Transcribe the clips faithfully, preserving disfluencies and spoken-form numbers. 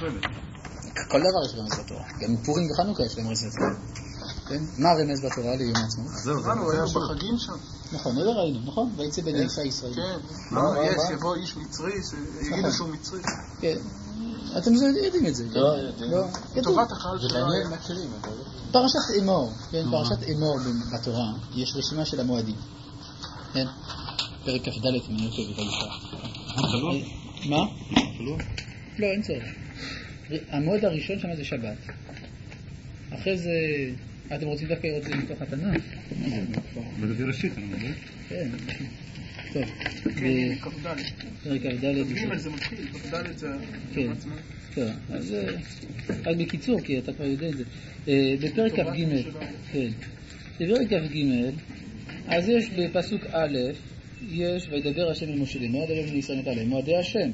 מופרדת. כל דבר יש רמז בתורה. גם פורים וחנוכה יש להם רמז בתורה. מה הרמז בתורה ליום העצמאות? זהו, זה בחגים שם. נכון, לא ראינו, נכון? ויצא בני אישה ישראל. כן, יש, יבוא איש מצרי, יגידו שהוא מצרי. כן, אתם יודעים את זה. לא, יודעים. טובת הקהל שלנו. פרשת אמור, כן, פרשת אמור בתורה, יש רשימה של המועדים. כן, פרק כ"ד מנהל טוב את האישה. מה? לא, אין צורך. המועד הראשון שם זה שבת. אחרי זה, אתם רוצים דווקא לראות את זה מתוך התנ"ך? בדבר ראשית, אני אומר. כן, טוב. פרק כ"ד. זה מתחיל, כ"ד זה... כן, טוב. אז בקיצור, כי אתה כבר יודע את זה. בפרק כ"ג, כן. בפרק כ"ג, אז יש בפסוק א', יש וידבר השם אל משה לאמור, דבר בני ישראל נתן להם מועדי השם.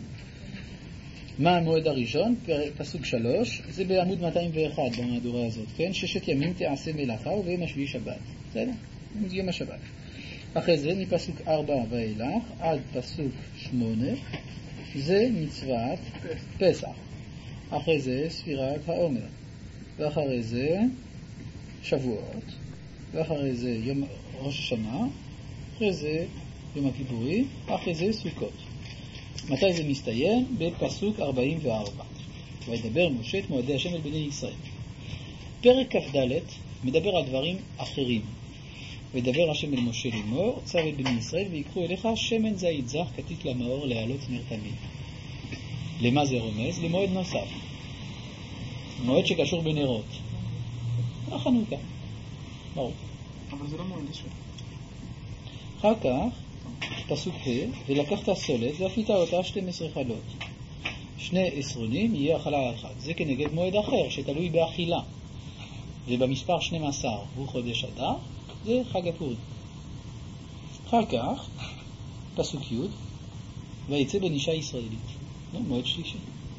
מה המועד הראשון? פסוק שלוש, זה בעמוד מאתיים ואחת במהדורה הזאת, כן? ששת ימים תעשה מלאכה וביום השביעי שבת. בסדר? יום השבת. אחרי זה מפסוק ארבע ואילך עד פסוק שמונה, זה מצוות פסח. אחרי זה ספירת העומר. ואחרי זה שבועות. ואחרי זה יום ראש השנה. אחרי זה יום הכיפורים. אחרי זה סוכות. מתי זה מסתיים? בפסוק ארבעים וארבע. וידבר משה את מועדי השם אל בני ישראל. פרק כ"ד מדבר על דברים אחרים. וידבר השם אל משה לאמור, צו את בני ישראל ויקחו אליך שמן זית זך כתית למאור להעלות נר תמיד. למה זה רומז? למועד נוסף. מועד שקשור בנרות. החנוכה. ברור. אבל זה לא מועד השם. אחר כך פסוק ה' ולקחת סולת ואפית אותה שתים עשרה חלות. שני עשרונים יהיה אכלה אחת. זה כנגד מועד אחר שתלוי באכילה. ובמספר שנים עשר הוא חודש אדר, זה חג הפורים. אחר כך פסוק י' ויצא בן אישה ישראלית. לא, מועד שלישי.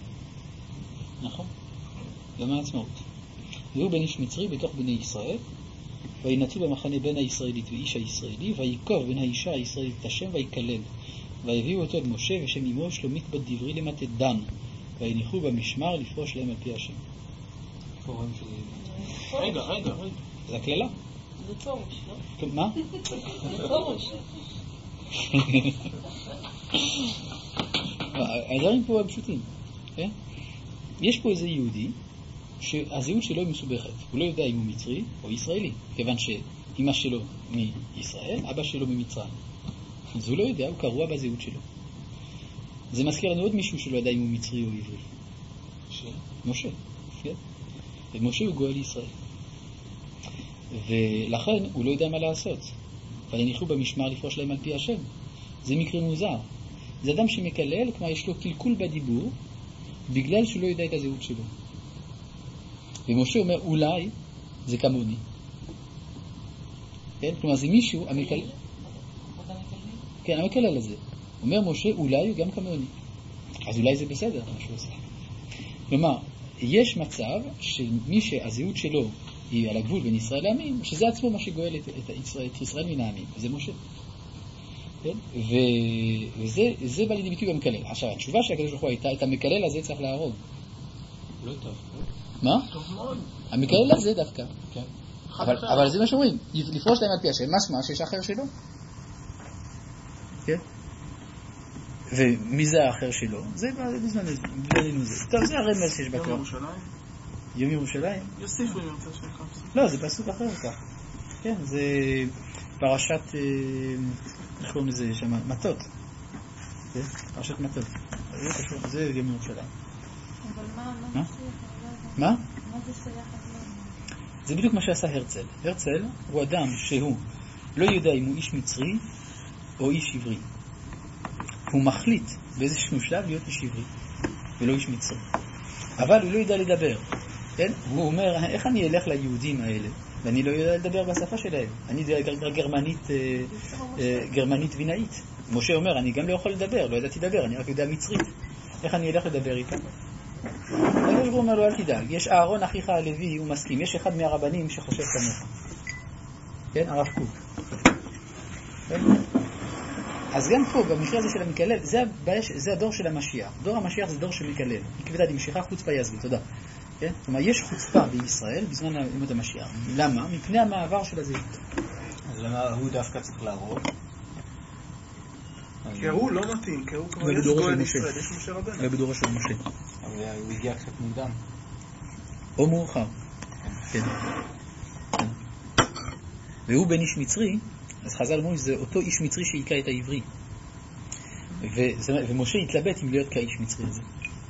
נכון? יום העצמאות. והוא בן איש מצרי בתוך בני ישראל. וינצו במחנה בין הישראלית ואיש הישראלי, ויקוב בין האישה הישראלית את השם ויקלל. ויביאו אותו אל משה ושם אמו שלומית בת דברי למטה דן, ויניחו במשמר לפרוש להם על פי השם. רגע, רגע, רגע. זה הכללה. זה פורש, לא? מה? זה פורש. הדברים פה הם פשוטים. יש פה איזה יהודי שהזהות שלו היא מסובכת. הוא לא יודע אם הוא מצרי או ישראלי, כיוון שאמא שלו מישראל, אבא שלו ממצרים. אז הוא לא יודע, הוא קרוע בזהות שלו. זה מזכיר לנו עוד מישהו שלא יודע אם הוא מצרי או עברי. משה. משה, כן. ומשה הוא גואל ישראל. ולכן הוא לא יודע מה לעשות. ויניחו במשמר לפרוש להם על פי השם. זה מקרה מוזר. זה אדם שמקלל, כמו יש לו קלקול בדיבור, בגלל שהוא לא יודע את הזהות שלו. ומשה אומר, אולי זה כמוני. כן? כלומר, זה מישהו, המקלל... כן, המקלל הזה. אומר משה, אולי הוא גם כמוני. אז אולי זה בסדר, מה שהוא עושה. כלומר, יש מצב שמי שהזהות שלו היא על הגבול בין ישראל לעמים, שזה עצמו מה שגואל את, את, ישראל, את ישראל מן העמים. וזה משה. כן? ו... וזה זה בא לידי ביטוי במקלל. עכשיו, התשובה של הקדוש ברוך הוא הייתה, את המקלל הזה צריך להרוג. לא טוב. מה? טוב מאוד. המקלל הזה דווקא. כן. אבל, אבל זה מה שאומרים, לפרוש להם על פי השם, משמע שיש אחר שלו. כן? ומי זה האחר שלו? זה בזמן זה. טוב, זה הרמז שיש בתורה. יום ירושלים? יום ירושלים? יוסיפו אם ירצה שלך. לא, זה פסוק אחר כך. כן, זה פרשת, איך קוראים לזה שם? מטות. כן? פרשת מטות. זה קשור, זה יום ירושלים. אבל מה? מה? מה? מה זה שייך? זה בדיוק מה שעשה הרצל. הרצל הוא אדם שהוא לא יודע אם הוא איש מצרי או איש עברי. הוא מחליט באיזשהו שלב להיות איש עברי ולא איש מצרי. אבל הוא לא יודע לדבר. כן? הוא אומר, איך אני אלך ליהודים האלה? ואני לא יודע לדבר בשפה שלהם. אני יודע גרמנית, גרמנית וינאית. משה אומר, אני גם לא יכול לדבר, לא ידעתי לדבר, אני רק יודע מצרית. איך אני אלך לדבר איתם? הקדוש ברוך הוא אומר לו, אל תדאג, יש אהרון אחיך הלוי, הוא מסכים, יש אחד מהרבנים שחושב כמוך. כן, הרב קוק. כן? אז גם פה, במקרה הזה של המקלל, זה, הבעיה, זה הדור של המשיח. דור המשיח זה דור שמקלל. כבדה דמשיכה חוצפה יעזבו, תודה. כן? זאת אומרת, יש חוצפה בישראל בזמן ימות המשיח. למה? מפני המעבר של הזהות. אז למה הוא דווקא צריך להרוג? כי הוא לא מתאים, כי הוא כבר יש גואל ישראל, יש משה רבנו. ובדורו של משה. אבל הוא הגיע קצת מוקדם. או מאוחר. כן. והוא בן איש מצרי, אז חז"ל אומרים שזה אותו איש מצרי שהיכה את העברי. וזה, ומשה התלבט אם להיות כאיש מצרי הזה.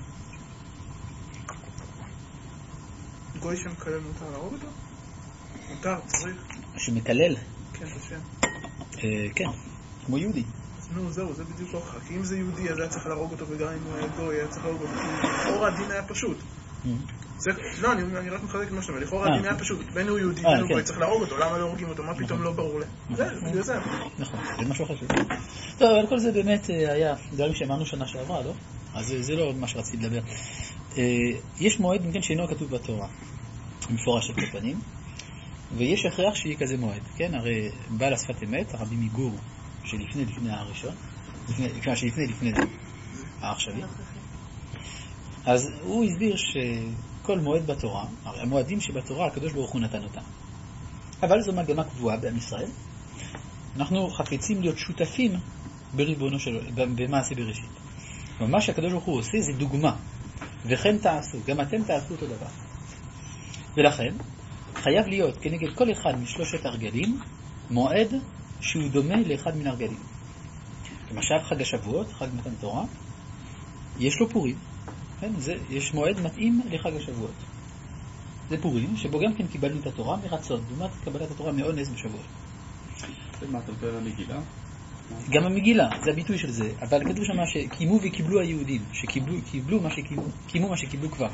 גוי שמקלל מותר להרוג אותו? מותר, צריך. שמקלל? כן, בשם. אה, כן, כמו יהודי. נו, זהו, זה בדיוק לא חכה. כי אם זה יהודי, אז היה צריך להרוג אותו, וגם אם הוא היה גוי, היה צריך להרוג אותו. לכאורה הדין היה פשוט. לא, אני רק מחזק את מה שאתה אומר. לכאורה הדין היה פשוט. בין הוא יהודי, בין הוא גוי, צריך להרוג אותו. למה לא הורגים אותו? מה פתאום לא ברור לי? זה, בגלל זה. נכון, זה משהו חשוב. טוב, אבל כל זה באמת היה דברים שאמרנו שנה שעברה, לא? אז זה לא מה שרציתי לדבר. יש מועד, מכן, שאינו כתוב בתורה, מפורש של כפנים, ויש הכרח שיהיה כזה מועד, כן? הרי בעל השפת אמת, הרבי מגור, שלפני לפני הראשון, לפני, שלפני לפני זה, האח שלי, אז הוא הסביר שכל מועד בתורה, הרי המועדים שבתורה הקדוש ברוך הוא נתן אותם, אבל זו מגמה קבועה בעם ישראל. אנחנו חפצים להיות שותפים בריבונו שלו, במעשה בראשית. מה שהקדוש ברוך הוא עושה זה דוגמה, וכן תעשו, גם אתם תעשו אותו דבר. ולכן חייב להיות כנגד כל אחד משלושת הרגלים מועד שהוא דומה לאחד מן הרגלים. למשל חג השבועות, חג מתן תורה, יש לו פורים, כן? זה, יש מועד מתאים לחג השבועות. זה פורים, שבו גם כן קיבלנו את התורה מרצון, לעומת קבלת התורה מאונס בשבועות. מה אתה מדבר על המגילה? גם המגילה, זה הביטוי של זה, אבל כתוב שם שקיימו וקיבלו היהודים, שקיבלו קיבלו מה שקיבלו, קיימו מה שקיבלו כבר.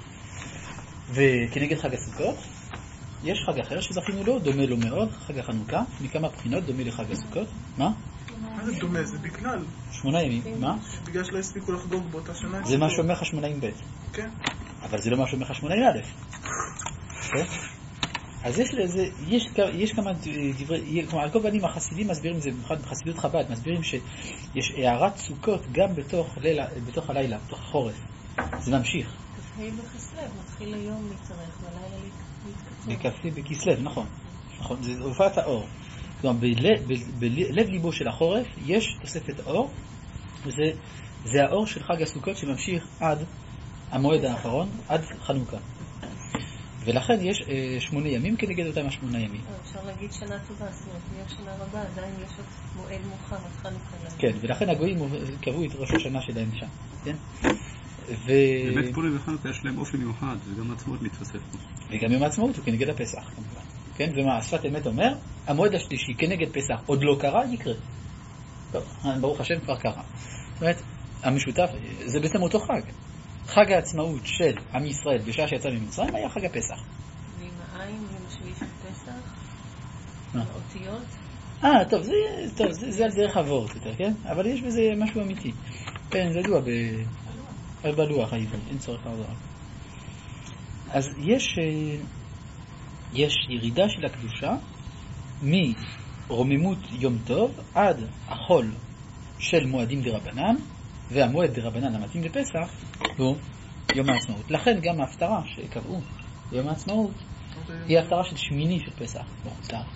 וכנגד חג הסוכות, יש חג אחר שזכינו לו, דומה לו מאוד, חג החנוכה, מכמה בחינות דומה לחג הסוכות. מה? מה זה דומה? זה בגלל. שמונה ימים, מה? בגלל שלא הספיקו לחגוג באותה שנה. זה מה שאומר לך שמונה ימים ב'. כן. אבל זה לא מה שאומר לך שמונה ימים א'. כן? אז יש לזה, יש, יש כמה דברי, כלומר, על כל פנים החסידים מסבירים, זה במיוחד בחסידות חב"ד, מסבירים שיש הערת סוכות גם בתוך, לילה, בתוך הלילה, בתוך החורף. זה ממשיך. כ"ה בכסלו, מתחיל היום להתארך, והלילה בכ"ה להתקצר. בכסלו, נכון. נכון, זה הופעת האור. כלומר, בלב, בלב ליבו של החורף יש תוספת אור, וזה זה האור של חג הסוכות שממשיך עד המועד האחרון, עד חנוכה. ולכן יש אה, שמונה ימים כנגד אותם השמונה ימים. אפשר להגיד שנה טובה, זאת אומרת, מי השנה רבה, עדיין יש עוד מועד מוכר, עד חנוכה. כן, ולכן הגויים קבעו את ראש השנה שלהם שם, כן? ו... באמת פורים וחנוכה יש להם אופי מיוחד, וגם העצמאות מתווסף פה. וגם יום העצמאות הוא כנגד הפסח, כמובן. כן, ומה השפת אמת אומר? המועד השלישי כנגד פסח עוד לא קרה, יקרה. טוב, ברוך השם כבר קרה. זאת אומרת, המשותף, זה בעצם אותו חג. חג העצמאות של עם ישראל בשעה שיצא ממצרים היה חג הפסח. ועם העין, ועם השביעי של פסח, האותיות. אה, טוב, זה, טוב, זה, זה על דרך עבורת יותר, כן? אבל יש בזה משהו אמיתי. כן, זה ידוע ב... בלוח העברי, אין צורך לעזור. אז יש, יש ירידה של הקדושה מרוממות יום טוב עד החול של מועדים דרבנן, והמועד דרבנן המתאים לפסח הוא יום העצמאות. לכן גם ההפטרה שקבעו ביום העצמאות היא ההפטרה של שמיני של פסח בחוץ לארץ.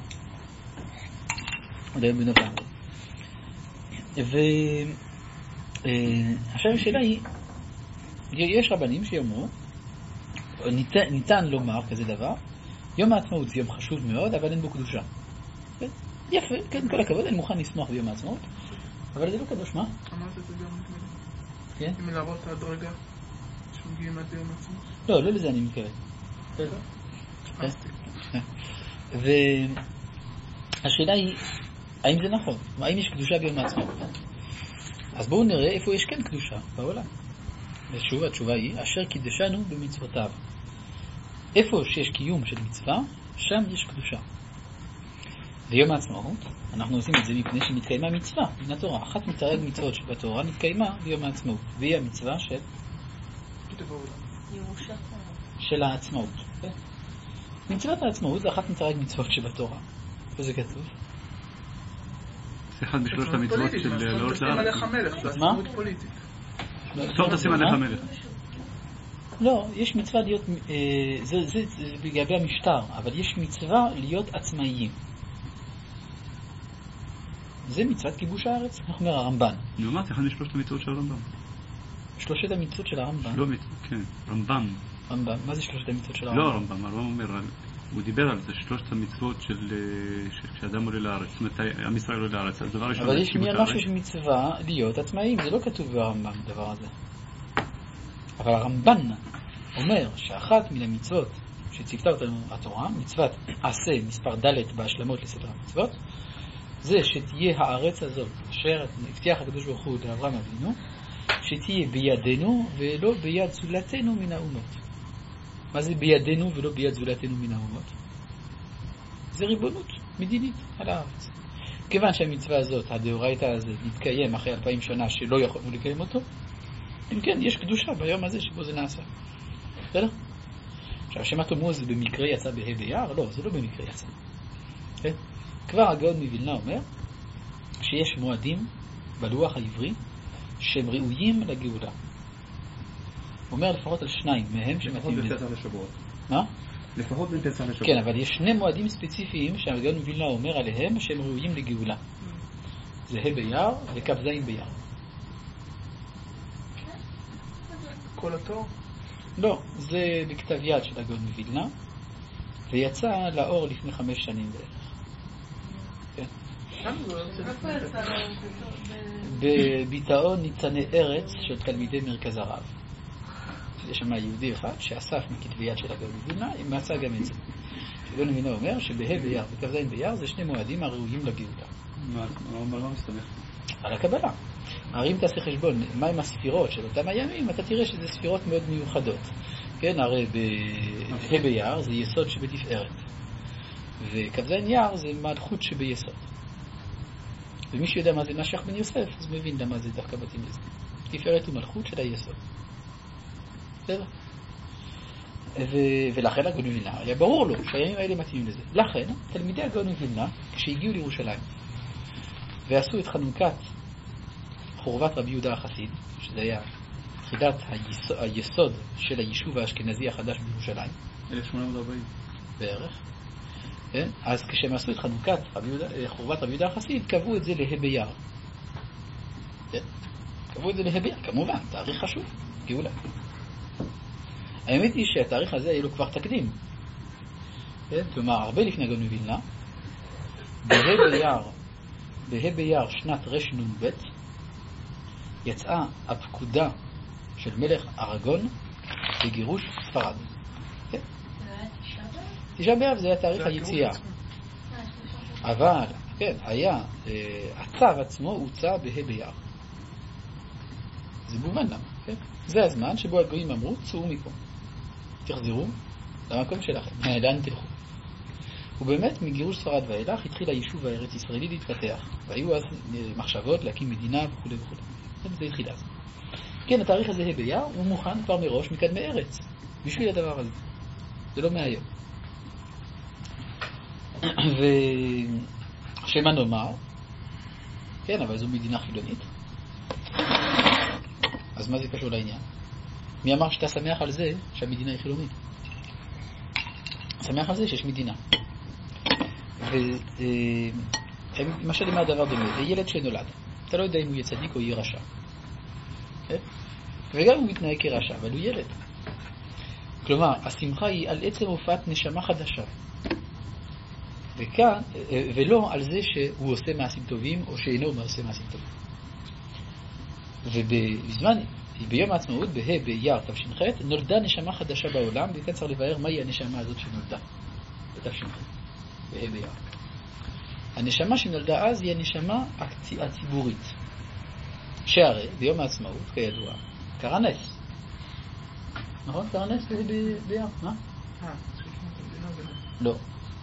עוד היום בנובמבר. ועכשיו השאלה היא, יש רבנים שיאמרו, ניתן, ניתן לומר כזה דבר, יום העצמאות זה יום חשוב מאוד, אבל אין בו קדושה. יפה, כן, כל הכבוד, אני מוכן לשמוח ביום העצמאות, אבל זה לא קדוש, מה? אמרת את זה גם מתמיד. כן? אם להראות את ההדרגה שמגיעים עד יום העצמאות. לא, לא לזה אני מתכוון. בסדר? והשאלה היא, האם זה נכון? האם יש קדושה ביום העצמאות? אז בואו נראה איפה יש כן קדושה בעולם. ושוב, התשובה היא, אשר קידשנו במצוותיו. איפה שיש קיום של מצווה, שם יש קדושה. ביום העצמאות, אנחנו עושים את זה מפני שמתקיימה מצווה מן התורה. אחת מתרג מצוות שבתורה נתקיימה ביום העצמאות, והיא המצווה של של העצמאות. מצוות העצמאות זה אחת מתרג מצוות שבתורה. איפה זה כתוב? אחד משלושת המצוות של לעלות תשים לארץ. עליך מלך, זה עצמאות פוליטית. טוב, תשים עליך מלך. לא, יש מצווה להיות, זה לגבי המשטר, אבל יש מצווה להיות עצמאיים. זה מצוות כיבוש הארץ, איך אומר הרמב"ן? אני אמרתי, אחד משלושת המצוות של הרמב"ן. שלושת המצוות של הרמב"ן? לא מצוות, כן, רמב"ן. רמב"ן, מה זה שלושת המצוות של הרמב"ן? לא הרמב"ן, הרמב"ן אומר, הוא דיבר על זה, שלושת המצוות של כשאדם עולה לארץ, זאת אומרת, עם ישראל עולה לארץ, אז דבר ראשון... אבל יש משהו של מצווה להיות עצמאיים, זה לא כתוב ברמב"ן, דבר הזה. אבל הרמב"ן אומר שאחת מן המצוות שציוותה אותנו התורה, מצוות עשה מספר ד' בהשלמות לספר המצוות, זה שתהיה הארץ הזאת, אשר הבטיח הקדוש ברוך הוא לאברהם אבינו, שתהיה בידינו ולא ביד זולתנו מן האומות. מה זה בידינו ולא ביד זולתנו מן האומות? זה ריבונות מדינית על הארץ. כיוון שהמצווה הזאת, הדאורייתא הזה, מתקיים אחרי אלפיים שנה שלא יכולנו לקיים אותו, אם כן, יש קדושה ביום הזה שבו זה נעשה. בסדר? עכשיו, שמה תאמרו זה במקרה יצא בה' באייר? לא, זה לא במקרה יצא. כן? כבר הגאון מווילנה אומר שיש מועדים בלוח העברי שהם ראויים לגאולה. הוא אומר לפחות על שניים מהם שמתאים לזה. לפחות בפסח לשבועות. מה? לפחות בפסח לשבועות. כן, אבל יש שני מועדים ספציפיים שהגאון מווילנה אומר עליהם שהם ראויים לגאולה. זה ה' באייר וכ"ז באייר. כל התור? לא, זה בכתב יד של הגאון מווילנה, ויצא לאור לפני חמש שנים בערך. כן. בביטאון ניצני ארץ של תלמידי מרכז הרב. יש שם יהודי אחד שאסף מכתבי יד של הגאון מווילנה, מצא גם את זה. הגאון מווילנה אומר שבה' באייר וכ"ז באייר זה שני מועדים הראויים לגאולה. מה מה מסתמך? על הקבלה. הרי אם תעשה חשבון מהם הספירות של אותם הימים, אתה תראה שזה ספירות מאוד מיוחדות. כן, הרי בה' באייר זה יסוד שבתפארת. וכ"ז אייר זה מלכות שביסוד. ומי שיודע מה זה משיח בן יוסף, אז מבין למה זה דווקא מתאים לזה. תפארת הוא מלכות של היסוד. בסדר? ו- ולכן הגאון מווילנה, היה ברור לו שהימים האלה מתאימים לזה. לכן, תלמידי הגאון מווילנה, כשהגיעו לירושלים, ועשו את חנוכת חורבת רבי יהודה החסיד, שזה היה תחילת היסוד, היסוד של היישוב האשכנזי החדש בירושלים. אלף שמונה מאות וארבעים. בערך. כן? אז כשהם עשו את חנוכת רבי יהודה, חורבת רבי יהודה החסיד, קבעו את זה לה' באייר. כן? קבעו את זה לה' באייר, כמובן, תאריך חשוב, גאולה. האמת היא שהתאריך הזה היה לו כבר תקדים. כן? כלומר, הרבה לפני הגאון מווילנה, בה' באייר, בה' באייר שנת רנ"ב, יצאה הפקודה של מלך ארגון לגירוש ספרד. כן? תשעה באב זה היה תאריך היציאה. אבל, כן, היה, הצו עצמו הוצא בה' באייר. זה מובן למה, כן? זה הזמן שבו הגויים אמרו, צאו מפה. תחזרו למקום שלכם. לאן תלכו? ובאמת, מגירוש ספרד ואילך התחיל היישוב הארץ ישראלי להתפתח. והיו אז מחשבות להקים מדינה וכו' וכו'. זה התחיל אז. כן, התאריך הזה ה' באייר הוא מוכן כבר מראש מקדמי ארץ. בשביל הדבר הזה. זה לא מהיום. ושמה נאמר, כן, אבל זו מדינה חילונית. אז מה זה קשור לעניין? מי אמר שאתה שמח על זה שהמדינה היא חילונית? שמח על זה שיש מדינה. ומשל למה הדבר דומה? זה ילד שנולד. אתה לא יודע אם הוא יהיה צדיק או יהיה רשע. וגם הוא מתנהג כרשע, אבל הוא ילד. כלומר, השמחה היא על עצם הופעת נשמה חדשה. וכאן, ולא על זה שהוא עושה מעשים טובים או שאינו עושה מעשים טובים. ובזמן, ביום העצמאות, בה' באייר תש"ח, נולדה נשמה חדשה בעולם, וכאן צריך לבאר מהי הנשמה הזאת שנולדה בתש"ח, בה' באייר. הנשמה שנולדה אז היא הנשמה הציבורית. שהרי ביום העצמאות, כידוע, קרה נס. נכון? קרה נס בה' באייר, מה? לא.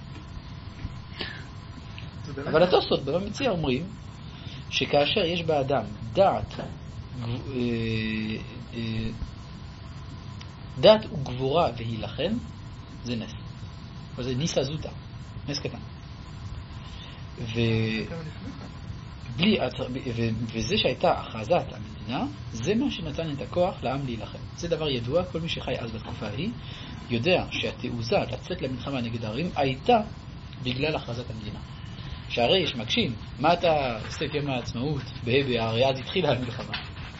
אבל התוספות במציאה אומרים שכאשר יש באדם דעת דעת וגבורה והילחם, זה נס. אבל זה ניסה זוטה, נס קטן. ו... בלי, וזה שהייתה הכרזת המדינה, זה מה שנתן את הכוח לעם להילחם. זה דבר ידוע, כל מי שחי אז בתקופה ההיא, יודע שהתעוזה לצאת למלחמה נגד הערים הייתה בגלל הכרזת המדינה. שהרי יש מקשים, מה אתה עושה יום העצמאות בהביה, הרי אז התחילה המלחמה.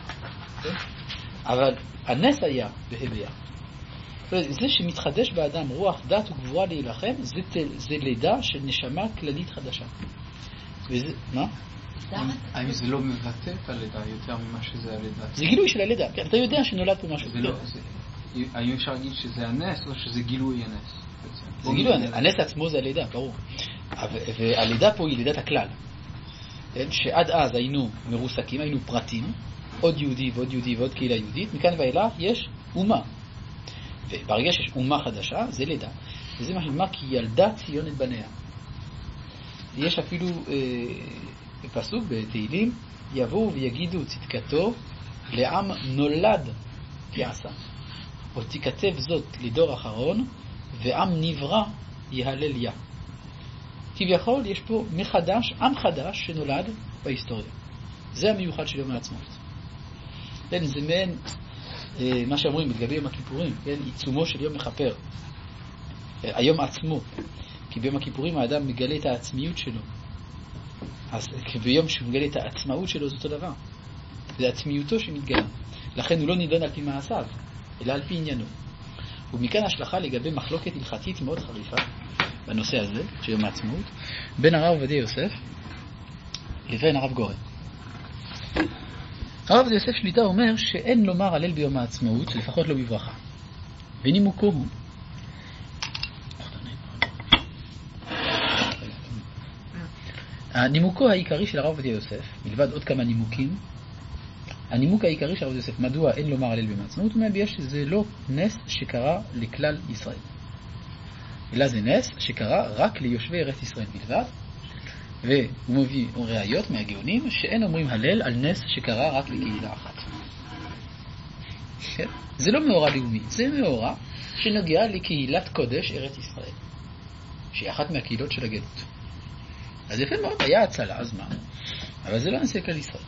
אבל הנס היה בהביה. זה שמתחדש באדם רוח דת וגבורה להילחם, זה, זה לידה של נשמה כללית חדשה. וזה, מה? האם זה לא מבטא את הלידה יותר ממה שזה הלידה? זה גילוי של הלידה, כן, אתה יודע שנולד פה משהו. האם אפשר להגיד שזה הנס או שזה גילוי הנס? זה גילוי הנס, הנס עצמו זה הלידה, ברור. והלידה פה היא לידת הכלל. שעד אז היינו מרוסקים, היינו פרטים, עוד יהודי ועוד יהודי ועוד קהילה יהודית, מכאן ואילך יש אומה. וברגע שיש אומה חדשה, זה לידה. וזה מה שנאמר, כי ילדה ציון את בניה. יש אפילו אה, פסוק בתהילים, יבואו ויגידו צדקתו לעם נולד כעשה. או תכתב זאת לדור אחרון, ועם נברא יהלל יה. כביכול יש פה מחדש, עם חדש שנולד בהיסטוריה. זה המיוחד של יום העצמאות. כן, זה מעין, אה, מה שאומרים לגבי יום הכיפורים, כן, עיצומו של יום מכפר. אה, היום עצמו. כי ביום הכיפורים האדם מגלה את העצמיות שלו. אז ביום שהוא מגלה את העצמאות שלו זה אותו דבר. זה עצמיותו שמתגלה. לכן הוא לא נידון על פי מעשיו, אלא על פי עניינו. ומכאן השלכה לגבי מחלוקת הלכתית מאוד חריפה בנושא הזה, של יום העצמאות, בין הרב עובדיה יוסף לבין הרב גורן. הרב עובדיה יוסף שליטה אומר שאין לומר הלל ביום העצמאות, לפחות לא בברכה. ונימוקו הוא הנימוקו העיקרי של הרב עובדיה יוסף, מלבד עוד כמה נימוקים, הנימוק העיקרי של הרב עובדיה יוסף, מדוע אין לומר הלל ביום העצמאות, הוא מביע שזה לא נס שקרה לכלל ישראל. אלא זה נס שקרה רק ליושבי ארץ ישראל בלבד, והוא מביא ראיות מהגאונים שאין אומרים הלל על נס שקרה רק לקהילה אחת. כן? זה לא מאורע לאומי, זה מאורע שנוגע לקהילת קודש ארץ ישראל, שהיא אחת מהקהילות של הגלות. אז יפה מאוד, היה הצלה, אז מה? אבל זה לא נעשה כלל ישראל.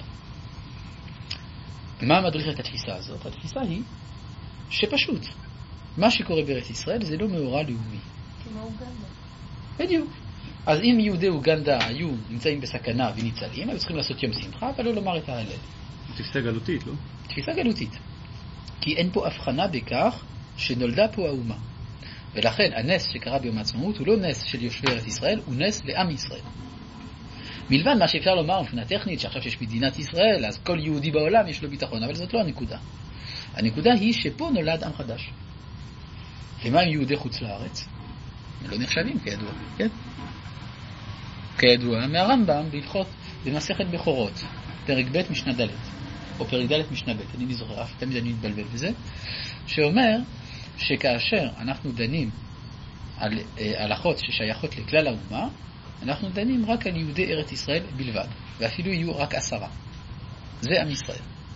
מה מדריך את התפיסה הזאת? התפיסה היא שפשוט, מה שקורה בארץ ישראל זה לא מאורע לאומי. כמו אוגנדה. בדיוק. אז אם יהודי אוגנדה היו נמצאים בסכנה וניצלים, היו צריכים לעשות יום שמחה, אבל לא לומר את ההלל. תפיסה גלותית, לא? תפיסה גלותית. כי אין פה הבחנה בכך שנולדה פה האומה. ולכן הנס שקרה ביום העצמאות הוא לא נס של יושבי ארץ ישראל, הוא נס לעם ישראל. מלבד מה שאפשר לומר מבחינה טכנית, שעכשיו שיש מדינת ישראל, אז כל יהודי בעולם יש לו ביטחון, אבל זאת לא הנקודה. הנקודה היא שפה נולד עם חדש. ומה עם יהודי חוץ לארץ? הם לא נחשבים כידוע, כן? כידוע, מהרמב"ם בהלכות במסכת בכורות, פרק ב' משנה ד', או פרק ד' משנה ב', אני לא זוכר, תמיד אני מתבלבל בזה, שאומר שכאשר אנחנו דנים על הלכות ששייכות לכלל האומה, אנחנו דנים רק על יהודי ארץ ישראל בלבד, ואפילו יהיו רק עשרה. זה עם ישראל.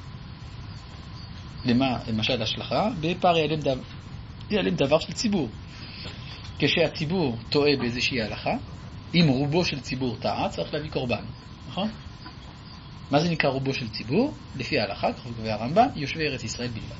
למה, למשל, השלכה? בפער ייעלם דבר, ייעלם דבר של ציבור. כשהציבור טועה באיזושהי הלכה, אם רובו של ציבור טעה, צריך להביא קורבן. נכון? מה זה נקרא רובו של ציבור? לפי ההלכה, ככה קובע הרמב"ם, יושבי ארץ ישראל בלבד.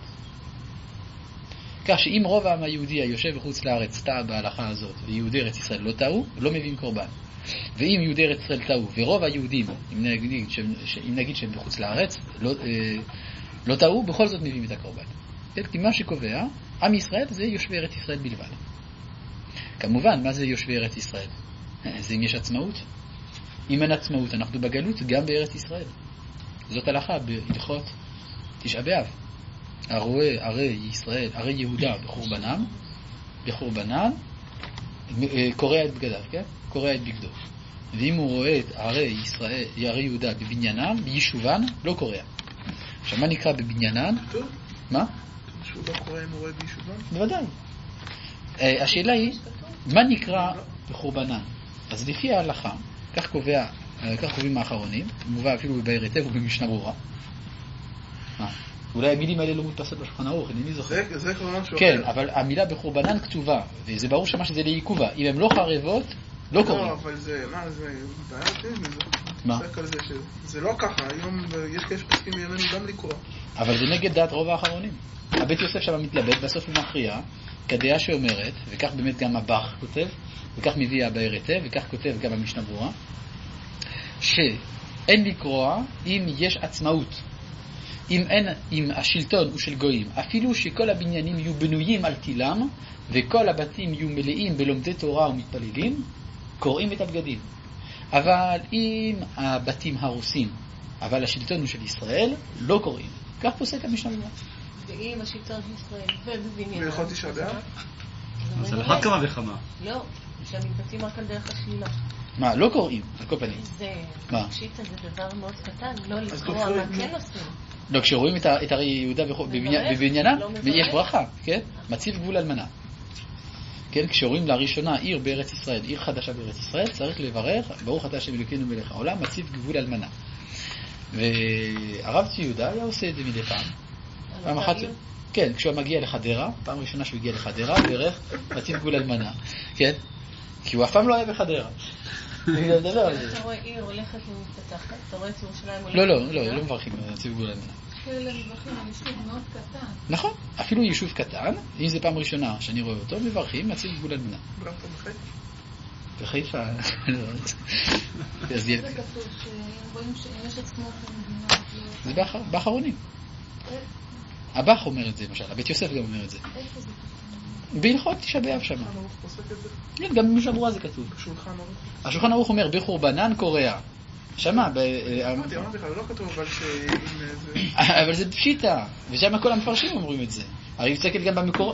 כך שאם רוב העם היהודי היושב בחוץ לארץ טעה בהלכה הזאת, ויהודי ארץ ישראל לא טעו, לא מביאים קורבן. ואם יהודי ארץ ישראל טעו, ורוב היהודים, אם נגיד, ש... אם נגיד שהם בחוץ לארץ, לא, אה, לא טעו, בכל זאת מביאים את הקורבן. כי מה שקובע, עם ישראל זה יושבי ארץ ישראל בלבד. כמובן, מה זה יושבי ארץ ישראל? זה אם יש עצמאות. אם אין עצמאות, אנחנו בגלות גם בארץ ישראל. זאת הלכה בהלכות תשעה באב. הרואה ערי ישראל, ערי יהודה בחורבנם, בחורבנם, קורע את בגדיו, כן? קורע את בגדו. ואם הוא רואה את ערי ישראל, ערי יהודה בבניינם, ביישובן, לא קורע. עכשיו, מה נקרא בבניינן? טוב. מה? שהוא לא קורא אם הוא רואה ביישובן? בוודאי. השאלה היא, מה נקרא בחורבנן? אז לפי ההלכה, כך קובע, כך קובעים האחרונים, מובא אפילו בבאר היטב ובמשנה ברורה. מה? אולי המילים האלה לא מודפסות בשולחן ערוך, אני מי זוכר. זה, זה כבר משהו כן, אחר. אבל המילה בחורבנן כתובה, וזה ברור שמה שזה לעיכובה. אם הן לא חרבות, לא קוראים. לא, אבל זה, מה, זה בעיה, כן, זה... מה? זה לא ככה, היום יש כאלה שפסקים בימינו גם לקרוא. אבל זה נגד דעת רוב האחרונים. הבית יוסף שם מתלבט, בסוף הוא מכריע, כדעה שאומרת, וכך באמת גם הבח כותב, וכך מביא הבאר היטב, וכך כותב גם המשנה ברורה, שאין לקרוע אם יש עצמאות. אם, אין, אם השלטון הוא של גויים, אפילו שכל הבניינים יהיו בנויים על תילם, וכל הבתים יהיו מלאים בלומדי תורה ומתפללים, קוראים את הבגדים. אבל אם הבתים הרוסים, אבל השלטון הוא של ישראל, לא קוראים. כך פוסק המשנה ברורה. ואם השלטון של ישראל ובבניין... ויכול תשעה באב? אז על אחת כמה וכמה. לא, שהמתבטאים רק על דרך השלילה. מה, לא קוראים, על כל פנים. זה, שיטה זה דבר מאוד קטן, לא לקרוא מה כן עושים. לא, כשרואים את הרי יהודה בבניינה, יש ברכה, כן? מציב גבול אלמנה. כן, כשרואים לראשונה עיר בארץ ישראל, עיר חדשה בארץ ישראל, צריך לברך, ברוך אתה השם אלוקינו מלך העולם, מציב גבול אלמנה. והרב צבי יהודה היה עושה את זה מדי פעם. פעם אחת, כן, כשהוא מגיע לחדרה, פעם ראשונה שהוא הגיע לחדרה, בערך מציב גבול אלמנה. כן? כי הוא אף פעם לא היה בחדרה. אתה רואה עיר הולכת ומתפתחת, אתה רואה את ירושלים הולכת... לא, לא, לא, לא מברכים, מציב גבול אלמנה. כאלה מברכים על יישוב מאוד קטן. נכון, אפילו יישוב קטן, אם זה פעם ראשונה שאני רואה אותו, מברכים, מציב גבול אלמנה. גם פה בחיפה? בחיפה, זה כתוב שרואים שיש עצמו זה באחרונים. הבח אומר את זה, למשל, הבית יוסף גם אומר את זה. איפה זה? בהלכות תשעה באב שם. כן, גם במשנה ברורה זה כתוב. השולחן ערוך אומר, בחורבנן קורע. שמה, אמרתי, אמרתי לך, לא כתוב, אבל שאם... אבל זה פשיטה, ושם כל המפרשים אומרים את זה. הרי יצטקת גם במקור...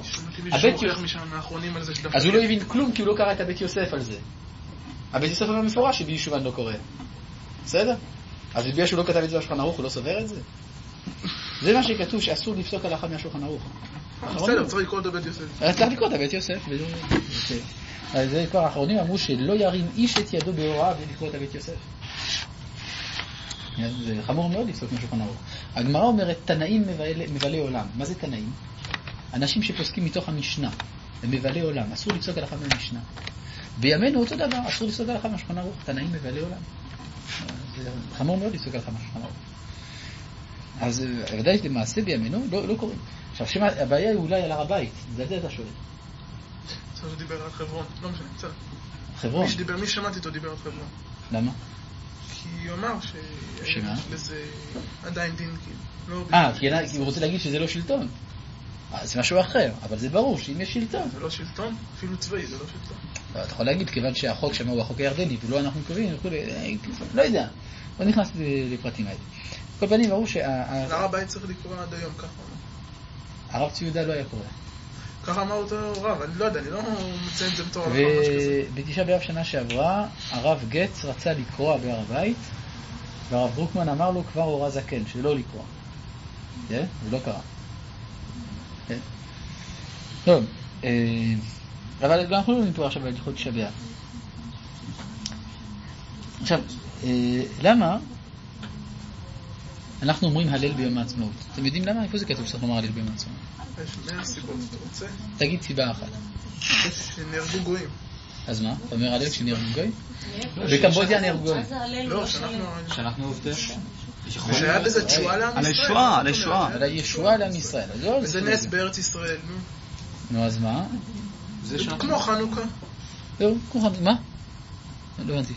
אז הוא לא הבין כלום, כי הוא לא קרא את הבית יוסף על זה. הבית יוסף אומר מפורש שבישובן לא קורא. בסדר? אז בגלל שהוא לא כתב את זה בשולחן ערוך, הוא לא סובר את זה? זה מה שכתוב, שאסור לפסוק הלכה מהשולחן ערוך. בסדר, צריך לקרוא את הבית יוסף. צריך לקרוא את הבית יוסף. אז זה כבר האחרונים אמרו שלא ירים איש את ידו בהוראה ולקרוא את הבית יוסף. זה חמור מאוד לפסוק מהשולחן ערוך. הגמרא אומרת, תנאים מבלי עולם. מה זה תנאים? אנשים שפוסקים מתוך המשנה, הם מבלי עולם. אסור לפסוק הלכה מהמשנה. בימינו אותו דבר, אסור לפסוק הלכה מהשולחן ערוך. תנאים מבלי עולם. זה חמור מאוד לפסוק הלכה מהשולחן ערוך. אז ודאי למעשה בימינו לא, לא קוראים. עכשיו, שמה, הבעיה היא אולי על הר הבית. זה זה אתה שואל. עכשיו הוא דיבר על חברון. לא משנה, בסדר. חברון? מי שדיבר, מי שמעתי אותו דיבר על חברון. למה? כי הוא אמר שיש לזה עדיין דין כאילו. אה, כי הוא רוצה להגיד שזה לא שלטון. זה משהו אחר, אבל זה ברור שאם יש שלטון. זה לא שלטון? אפילו צבאי, זה לא שלטון. אתה יכול להגיד, כיוון שהחוק שם הוא החוק הירדני, ולא אנחנו קובעים, לא יודע. לא נכנס לפרטים האלה. כל פנים, ברור שה... הר הבית צריך לקרוא עד היום, ככה. הרב צבי יהודה לא היה קורא. ככה אמר אותו רב, אני לא יודע, אני לא מציין את זה בתור הלכה ממש כזה. ובתשעה באב שנה שעברה, הרב גץ רצה לקרוא בהר הבית, והרב דרוקמן אמר לו כבר הורה זקן, שלא לקרוא. כן? זה לא קרה. כן? טוב, אבל אנחנו לא נתראה עכשיו בהלכות תשעה באב. עכשיו, למה אנחנו אומרים הלל ביום העצמאות? אתם יודעים למה? איפה זה כתוב שצריך לומר הלל ביום העצמאות? יש מאה סיבות, אתה רוצה? תגיד סיבה אחת. שנהרגו גויים. אז מה? אתה אומר הלל כשנהרגו גויים? בקמבודיה נהרגו גויים. לא, שאנחנו עובדים. שהיה בזה תשועה לעם ישראל. על הישועה, על הישועה. על הישועה לעם ישראל. וזה נס בארץ ישראל, נו. נו, אז מה? כמו חנוכה. לא, כמו חנוכה. מה? לא הבנתי.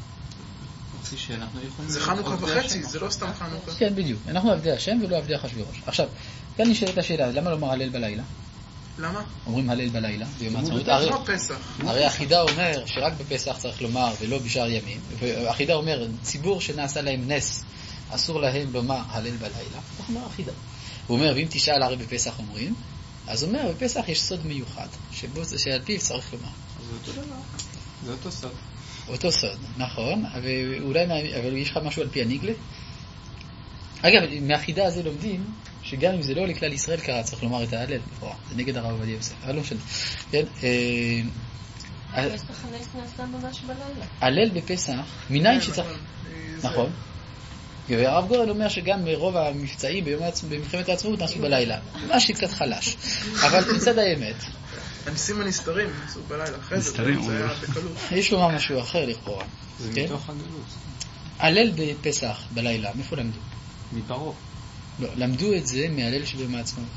זה חנוכה וחצי, זה לא סתם חנוכה. כן, בדיוק. אנחנו עבדי השם ולא עבדי אחשוורוש. עכשיו, כאן נשאלת השאלה, למה לומר הלל בלילה? למה? אומרים הלל בלילה, ביום העצמאות. הרי החידה אומר שרק בפסח צריך לומר ולא בשאר ימים. והחידה אומר, ציבור שנעשה להם נס, אסור להם לומר הלל בלילה. כך אומר החידה. הוא אומר, ואם תשאל הרי בפסח אומרים, אז אומר, בפסח יש סוד מיוחד, שעל פיו צריך לומר. זה אותו דבר. זה אותו סוד. אותו סוד, נכון, ואולי, אבל יש לך משהו על פי הניגלה? אגב, מהחידה הזה לומדים, שגם אם זה לא לכלל ישראל קרה, צריך לומר את ההלל, זה נגד הרב עובדיה יוסף, אבל לא משנה. כן, יש לך נס נעשה ממש בלילה. הלל בפסח, מניין שצריך... נכון. והרב גורן אומר שגם רוב המבצעים במלחמת העצמאות נעשו בלילה, ממש קצת חלש, אבל מצד האמת... הניסים הנסתרים נעשו בלילה, אחרי זה זה היה בקלות. יש לומר משהו אחר לכאורה. זה מתוך הגלות. הלל בפסח, בלילה, מאיפה למדו? מפרעה. לא, למדו את זה מהלל שביום העצמאות.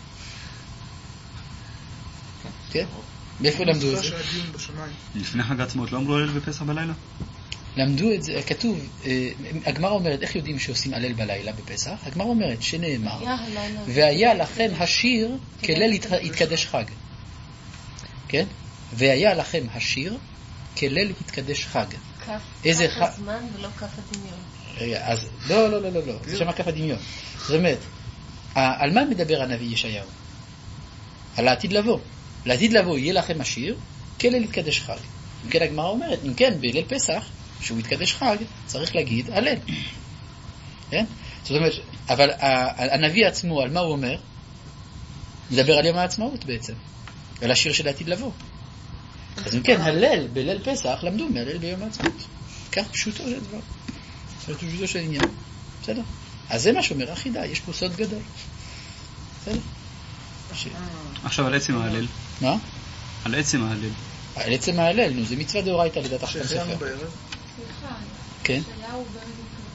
כן? מאיפה למדו את זה? לפני חג העצמאות לא אמרו הלל בפסח בלילה? למדו את זה, כתוב, הגמרא אומרת, איך יודעים שעושים הלל בלילה בפסח? הגמרא אומרת שנאמר, והיה לכם השיר כליל התקדש חג. כן? והיה לכם השיר כליל התקדש חג. כף הזמן ולא כף הדמיון. רגע, אז, לא, לא, לא, לא, לא, זה שמה כף הדמיון. זאת אומרת, על מה מדבר הנביא ישעיהו? על העתיד לבוא. לעתיד לבוא יהיה לכם השיר כליל התקדש חג. אם כן הגמרא אומרת, אם כן, בליל פסח, שהוא התקדש חג, צריך להגיד הלל. כן? זאת אומרת, אבל הנביא עצמו, על מה הוא אומר? מדבר על יום העצמאות בעצם. על השיר של העתיד לבוא. אז אם כן, הלל בליל פסח למדו מהלל ביום העצמאות. כך פשוטו של דבר. פשוטו של עניין. בסדר? אז זה מה שאומר החידה, יש פה סוד גדול. בסדר? עכשיו על עצם ההלל. מה? על עצם ההלל. על עצם ההלל, נו, זה מצווה דאורייתא לדעת אחת הספר. סליחה. כן. ישעיהו בן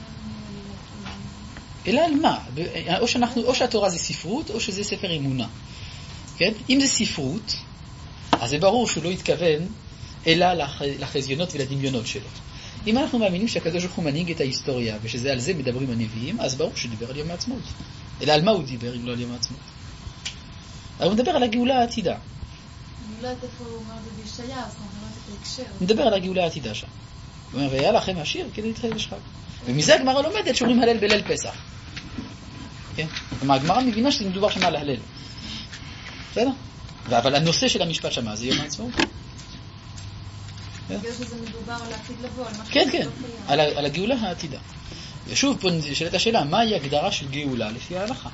אלא על מה? או שאנחנו, או שהתורה זה ספרות, או שזה ספר אמונה. כן? אם זה ספרות, אז זה ברור שהוא לא התכוון אלא לח... לחזיונות ולדמיונות שלו. אם אנחנו מאמינים שהקדוש ברוך הוא מנהיג את ההיסטוריה, ושזה על זה מדברים הנביאים, אז ברור שדיבר על יום העצמאות. אלא על מה הוא דיבר אם לא על יום העצמאות? אבל הוא מדבר על הגאולה העתידה. אני לא יודעת איפה הוא אומר את זה בישעיה, אז אנחנו נראה את ההקשר. הוא מדבר על הגאולה העתידה שם. הוא אומר, והיה לכם השיר כדי להתחדש חג. ומזה הגמרא לומדת שאומרים הלל בליל פסח. כן? כלומר, הגמרא מבינה שזה מדובר שם על הלל. בסדר? אבל הנושא של המשפט שמה זה יום העצמאות. בגלל שזה מדובר על העתיד לבוא, על מה כן, כן, על הגאולה העתידה. ושוב, פה נשאלת השאלה, מהי הגדרה של גאולה לפי ההלכה?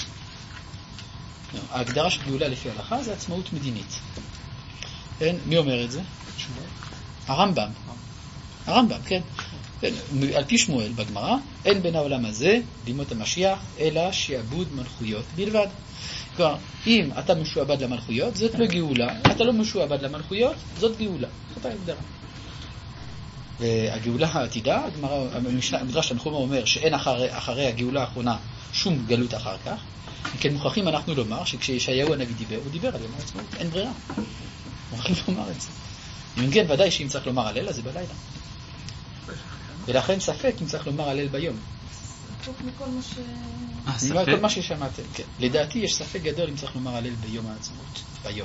ההגדרה של גאולה לפי ההלכה זה עצמאות מדינית. מי אומר את זה? הרמב"ם. הרמב"ם, כן. על פי שמואל בגמרא, אין בין העולם הזה, לימות המשיח, אלא שיעבוד מלכויות בלבד. כלומר, אם אתה משועבד למלכויות, זאת לא גאולה. אתה לא משועבד למלכויות, זאת גאולה. זאת ההגדרה. והגאולה העתידה, המדרש תנחומא אומר שאין אחרי, אחרי הגאולה האחרונה שום גלות אחר כך. כן, מוכרחים אנחנו לומר שכשישעיהו הנביא דיבר, הוא דיבר על יום העצמאות. אין ברירה. מוכרחים לומר את זה. אם כן, ודאי שאם צריך לומר הלל, אז זה בלילה. ולכן ספק אם צריך לומר הלל ביום. ספק מכל מה ש... ספק? כל מה ששמעתם, כן. לדעתי יש ספק גדול אם צריך לומר הלל ביום העצמאות. ביום.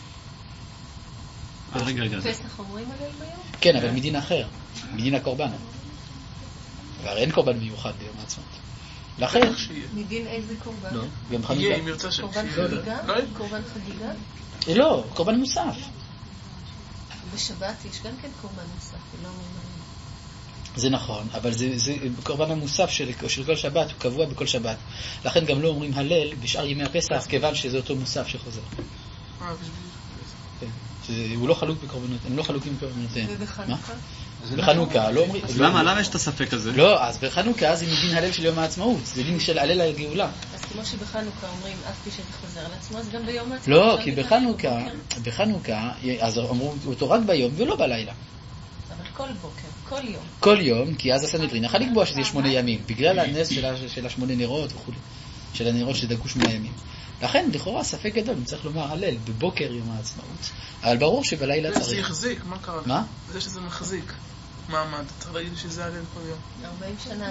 רגע, רגע. פסח אומרים הלל ביום? כן, אבל מדין אחר. מדין הקורבן. אבל אין קורבן מיוחד ביום העצמאות. לכן... מדין איזה קורבן? לא, גם חנוכה. יהיה, אם ירצה שם. קורבן חגיגה? קורבן חגיגה? לא, קורבן מוסף. בשבת יש גם כן קורבן מוסף, לא... זה נכון, אבל זה, זה קורבן המוסף של, של כל שבת, הוא קבוע בכל שבת. לכן גם לא אומרים הלל בשאר ימי הפסח, כיוון שזה אותו מוסף שחוזר. אה, כן. הוא לא חלוק בקורבנות, הם לא חלוקים בקורבנותיהם. ובחנוכה? בחנוכה, לא אומרים... למה? למה יש את הספק הזה? לא, אז בחנוכה זה מדין הלל של יום העצמאות, זה דין של הלל הגאולה. אז כמו שבחנוכה אומרים, אף פי שזה חוזר על עצמו, אז גם ביום העצמאות... לא, כי בחנוכה, בחנוכה, אז אמרו אותו רק ביום ולא בלילה. אבל כל בוקר, כל יום. כל יום, כי אז הסנהדרין יכול לקבוע שזה יהיה שמונה ימים, בגלל הנס של השמונה נרות וכו', של הנרות שדקו שמונה ימים. לכן, לכאורה, ספק גדול, אם צריך לומר הלל בבוקר יום העצמאות, אבל ברור שבלילה צריך. זה יחזיק, מה קרה? מה? זה שזה מחזיק. מה, מה, אתה צריך להגיד שזה הלל כל יום. ארבעים שנה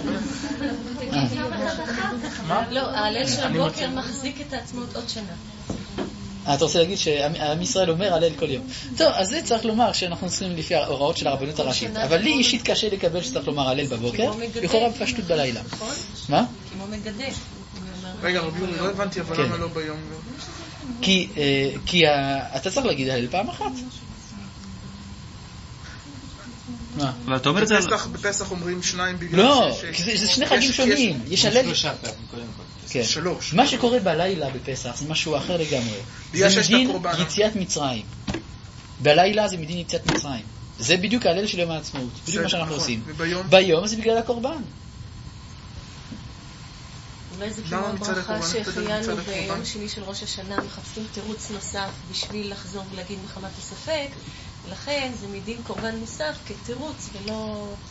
זה... מה? לא, ההלל של הבוקר מחזיק את העצמאות עוד שנה. אתה רוצה להגיד שעם ישראל אומר הלל כל יום. טוב, אז זה צריך לומר שאנחנו צריכים לפי ההוראות של הרבנות הראשית. אבל לי אישית קשה לקבל שצריך לומר הלל בבוקר, לכאורה בפשטות בלילה. מה? כמו מגדל. רגע, רבי יורי, לא הבנתי, אבל למה לא ביום? כי אתה צריך להגיד הלל פעם אחת. מה? אבל אתה אומר את זה... בפסח אומרים שניים בגלל... לא, זה שני חגים שונים. יש הלל... שלושה פעמים, קודם כל. שלוש. מה שקורה בלילה בפסח זה משהו אחר לגמרי. זה מדין יציאת מצרים. בלילה זה מדין יציאת מצרים. זה בדיוק ההלל של יום העצמאות. בדיוק מה שאנחנו עושים. ביום זה בגלל הקורבן. אולי זה כמו הברכה שהחיינו ביום שני של ראש השנה, מחפשים תירוץ נוסף בשביל לחזור ולהגיד מחמת הספק, ולכן זה מדין קורבן נוסף כתירוץ ולא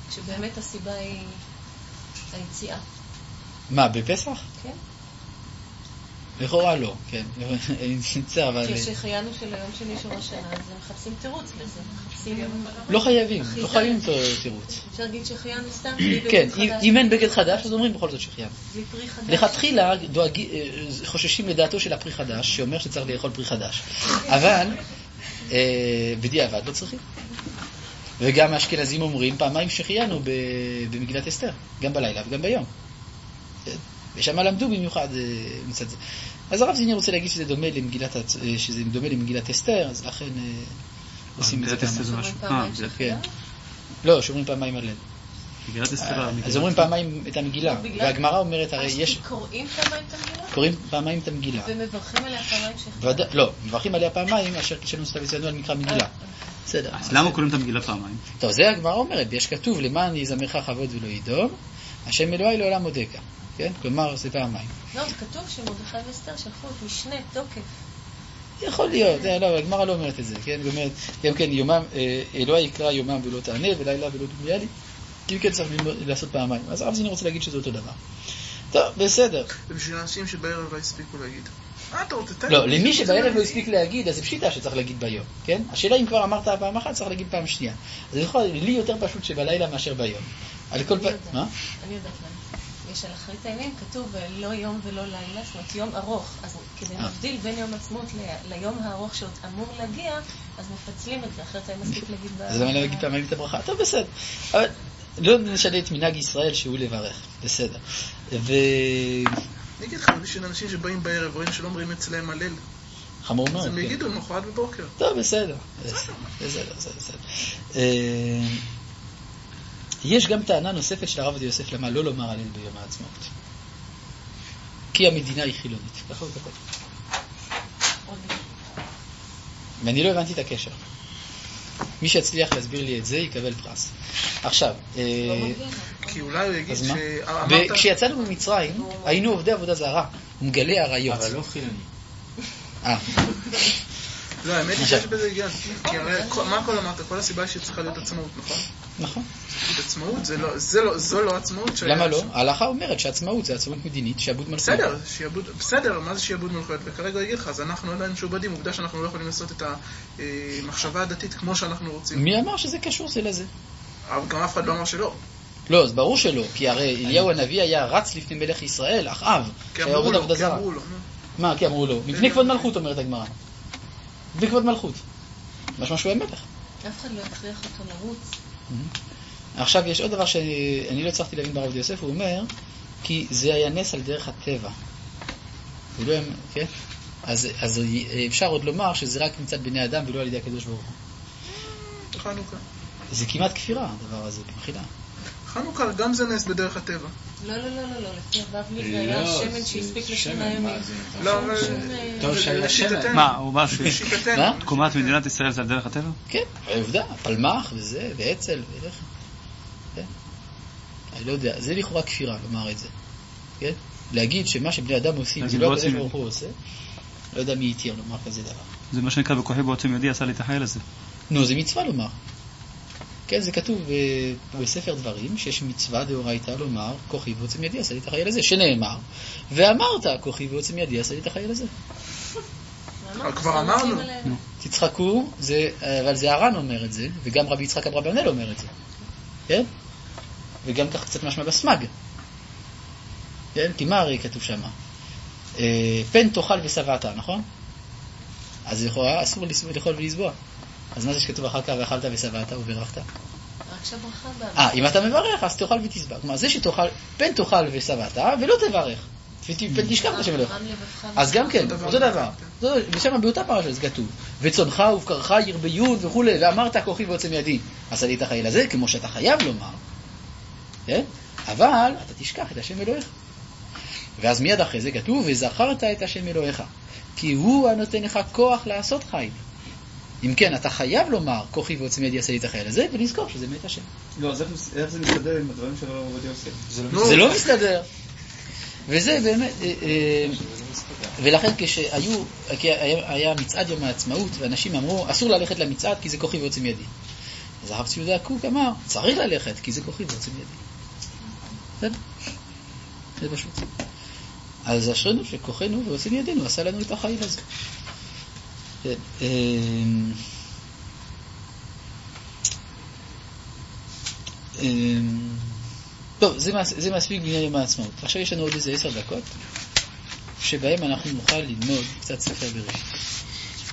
שבאמת הסיבה היא היציאה. מה, בפסח? כן. לכאורה לא, כן. נמצא, אבל... כי שהחיינו של היום שני של ראש השנה, אז הם מחפשים תירוץ לזה. מחפשים... לא חייבים, לא חייבים תירוץ. אפשר להגיד שהחיינו סתם... כן, אם אין בגד חדש, אז אומרים בכל זאת שהחיינו. בלי פרי חדש. לכתחילה חוששים לדעתו של הפרי חדש, שאומר שצריך לאכול פרי חדש. אבל, בדיעבד לא צריכים. וגם האשכנזים אומרים פעמיים שהחיינו במגילת אסתר, גם בלילה וגם ביום. ושם למדו במיוחד מצד זה. אז הרב זיני רוצה להגיד שזה דומה למגילת, שזה דומה למגילת אסתר, אז לכן עושים את זה פעמיים. לא, שאומרים פעמיים הלל. מגילת אסתר. אז אומרים פעמיים את המגילה, והגמרא אומרת, הרי יש... קוראים פעמיים את המגילה? קוראים פעמיים את המגילה. ומברכים עליה פעמיים שחרר? לא, מברכים עליה פעמיים, אשר כשנו סתיו יצאנו על מקרא מגילה. בסדר. אז למה קוראים את המגילה פעמיים? טוב, זה הגמרא אומרת, יש כתוב, למען יזמרך כבוד ולא ידום, השם אלוהי לעולם מודקה. כן? כלומר, זה פעמיים. לא, זה כתוב שמרדכי ואסתר שלחו את משנה, תוקף. יכול להיות, לא, הגמרא לא אומרת את זה, כן? זאת אומרת, גם כן, יומם, אלוהי יקרא יומם ולא תענה, ולילה ולא תגמיה לי, כי כן צריך לעשות פעמיים. אז הרב זיני רוצה להגיד שזה אותו דבר. טוב, בסדר. זה בשביל אנשים שבערב לא הספיקו להגיד. אה, אתה רוצה, תן. לא, למי שבערב לא הספיק להגיד, אז זה פשיטה שצריך להגיד ביום, כן? השאלה אם כבר אמרת פעם אחת, צריך להגיד פעם שנייה. אז יכול, לי יותר פשוט שבלילה מאשר ביום. על כל פעם, מה? אני יודעת למה. יש על אחרית הימים כתוב לא יום ולא לילה, זאת אומרת יום ארוך. אז כדי להבדיל בין יום עצמות ליום הארוך שעוד אמור להגיע, אז מפצלים את זה, אחרת היה מספיק להגיד... אז למה לא להגיד פעמיים את הברכה? טוב, בסדר. אבל לא נשנה את מנהג ישראל שהוא לברך. בסדר. ו... אני אגיד לך, בשביל אנשים שבאים בערב, רואים שלא אומרים אצלהם הלל. חמור מאוד. אז הם יגידו למחרת בבוקר. טוב, בסדר. בסדר, בסדר. יש גם טענה נוספת של הרב עובדיה יוסף למה לא לומר הלל ביום העצמאות. כי המדינה היא חילונית. ככה הוא כתוב. ואני לא הבנתי את הקשר. מי שיצליח להסביר לי את זה יקבל פרס. עכשיו, כי אולי הוא יגיד ש... כשיצאנו ממצרים, היינו עובדי עבודה זרה, ומגלי עריות. אבל לא חילוני. אה. לא, האמת היא שיש בזה הגיע. כי הרי, מה הכל אמרת? כל הסיבה שצריכה להיות עצמאות, נכון? נכון. עצמאות, זו לא עצמאות. למה לא? ההלכה אומרת שעצמאות זה עצמאות מדינית, שיעבוד מלכויות. בסדר, בסדר, מה זה שיעבוד מלכויות? וכרגע יגיד לך, אז אנחנו עדיין משועבדים, עובדה שאנחנו לא יכולים לעשות את המחשבה הדתית כמו שאנחנו רוצים. מי אמר שזה קשור זה לזה? אבל גם אף אחד לא אמר שלא. לא, אז ברור שלא, כי הרי אליהו הנביא היה רץ לפני מלך ישראל, אחאב, שהיה עובד עבודה זרה. מה, כי אמרו לו? מפני כבוד מלכות, אומרת הגמרא. מפני כבוד מלכות. משמע שהוא המלך. אף אחד לא הכריח אותו לרוץ. עכשיו יש עוד דבר שאני לא הצלחתי להבין ברב עובדיה יוסף, הוא אומר, כי זה היה נס על דרך הטבע. ולא הם, כן? אז, אז אפשר עוד לומר שזה רק מצד בני אדם ולא על ידי הקדוש ברוך הוא. חנוכה. זה כמעט כפירה, הדבר הזה, במחילה. חנוכה גם זה נס בדרך הטבע. לא, לא, לא, לא, לא. לפי הבבלי זה היה שמן שהספיק לשנה ימים. לא, אבל... טוב, שהיה שמן. מה, הוא בא שתקומת מדינת ישראל זה על דרך הטבע? כן, עובדה, פלמח וזה, ועצל ולך. כן. אני לא יודע, זה לכאורה כפירה, לומר את זה. כן? להגיד שמה שבני אדם עושים, זה לא הקדוש ברוך הוא עושה, לא יודע מי יתיר לומר כזה דבר. זה מה שנקרא בכוחי בעוצם ידי עשה לי את החיל הזה. נו, זה מצווה לומר. כן, זה כתוב בספר דברים, שיש מצווה דאורייתא לומר, כוחי ועוצם ידי עשה לי את החיל הזה, שנאמר, ואמרת, כוחי ועוצם ידי עשה לי את החיל הזה. כבר אמרנו. תצחקו, אבל זה הר"ן אומר את זה, וגם רבי יצחק אברבנאל אומר את זה. כן? וגם כך קצת משמע בסמג. כן? כי מה הרי כתוב שם? פן תאכל ושבעת, נכון? אז לכאורה אסור לאכול ולסבוע. אז מה זה שכתוב אחר כך ואכלת ושבעת וברכת? רק שהברכה באה. אה, אם אתה מברך אז תאכל ותשבע. כלומר, זה שתאכל, פן תאכל ושבעת ולא תברך. פן תשכח את השם אלוהיך. אז גם כן, אותו דבר. ושם באותה פרשה זה כתוב. וצונך ובקרך ירביון וכו', ואמרת כוחי ועוצם ידי. עשה לי את החיל הזה, כמו שאתה חייב לומר. כן? אבל אתה תשכח את השם אלוהיך. ואז מיד אחרי זה כתוב, וזכרת את השם אלוהיך. כי הוא הנותן לך כוח לעשות חיל. אם כן, אתה חייב לומר, כוחי ועוצם ידי עשה לי את החיל הזה, ולזכור שזה מת השם. לא, אז איך זה מסתדר עם הדברים של הרב עובדיה יוסף? זה לא מסתדר. וזה באמת, ולכן כשהיו, היה מצעד יום העצמאות, ואנשים אמרו, אסור ללכת למצעד כי זה כוחי ועוצם ידי. אז הרב צבי יהודה קוק אמר, צריך ללכת, כי זה כוחי ועוצם ידי. בסדר? זה פשוט. אז אשרינו שכוחנו ועוצם ידינו עשה לנו את החיל הזה. טוב, זה מספיק בעניין יום העצמאות. עכשיו יש לנו עוד איזה עשר דקות, שבהם אנחנו נוכל ללמוד קצת ספר בראשית.